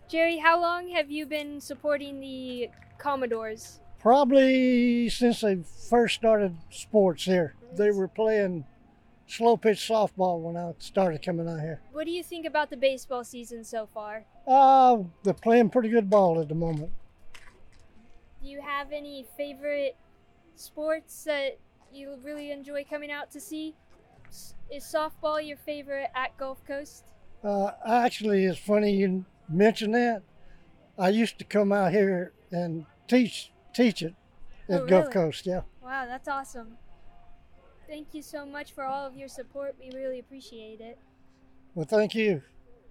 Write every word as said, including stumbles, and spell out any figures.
Jerry, how long have you been supporting the Commodores? Probably since they first started sports here. They were playing slow pitch softball when I started coming out here. What do you think about the baseball season so far? Uh, they're playing pretty good ball at the moment. Do you have any favorite sports that you really enjoy coming out to see? Is softball your favorite at Gulf Coast? Uh, actually, it's funny you mention that. I used to come out here and teach teach it at Oh, Gulf really? Coast. Yeah. Wow, that's awesome. Thank you so much for all of your support. We really appreciate it. Well, thank you.